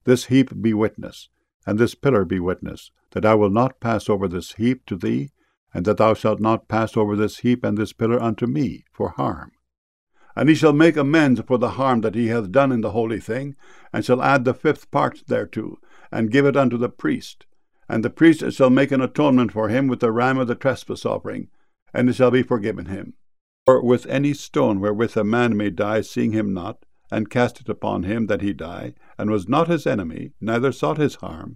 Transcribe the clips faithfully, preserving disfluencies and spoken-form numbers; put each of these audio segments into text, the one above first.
This heap be witness, and this pillar be witness, that I will not pass over this heap to thee, and that thou shalt not pass over this heap and this pillar unto me for harm. And he shall make amends for the harm that he hath done in the holy thing, and shall add the fifth part thereto, and give it unto the priest. And the priest shall make an atonement for him with the ram of the trespass offering, and it shall be forgiven him. Or with any stone wherewith a man may die, seeing him not, and cast it upon him that he die, and was not his enemy, neither sought his harm.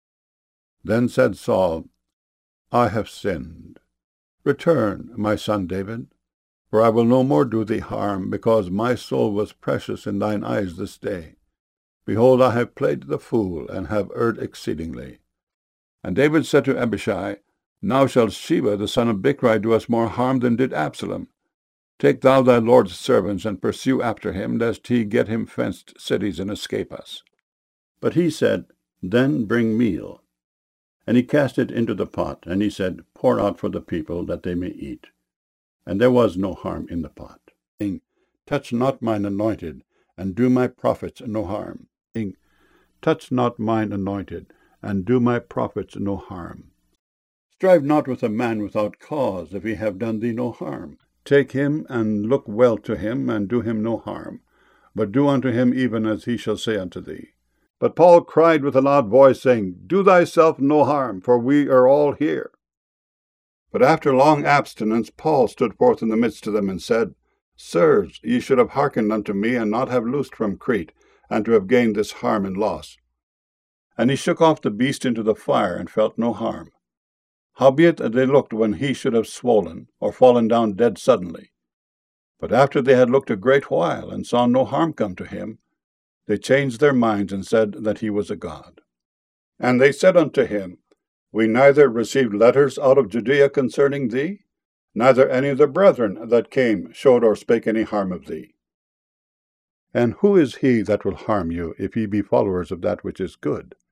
Then said Saul, I have sinned. Return, my son David, for I will no more do thee harm, because my soul was precious in thine eyes this day. Behold, I have played the fool, and have erred exceedingly. And David said to Abishai, Now shall Sheba the son of Bichri do us more harm than did Absalom. Take thou thy lord's servants, and pursue after him, lest he get him fenced cities, and escape us. But he said, Then bring meal. And he cast it into the pot, and he said, Pour out for the people, that they may eat. And there was no harm in the pot. Saying, Touch not mine anointed, and do my prophets no harm. Saying, Touch not mine anointed, and do my prophets no harm. Strive not with a man without cause, if he have done thee no harm. Take him, and look well to him, and do him no harm, but do unto him even as he shall say unto thee. But Paul cried with a loud voice, saying, Do thyself no harm, for we are all here. But after long abstinence Paul stood forth in the midst of them, and said, Sirs, ye should have hearkened unto me, and not have loosed from Crete, and to have gained this harm and loss. And he shook off the beast into the fire, and felt no harm. Howbeit they looked when he should have swollen, or fallen down dead suddenly. But after they had looked a great while, and saw no harm come to him, they changed their minds, and said that he was a god. And they said unto him, We neither received letters out of Judea concerning thee, neither any of the brethren that came showed or spake any harm of thee. And who is he that will harm you, if ye be followers of that which is good?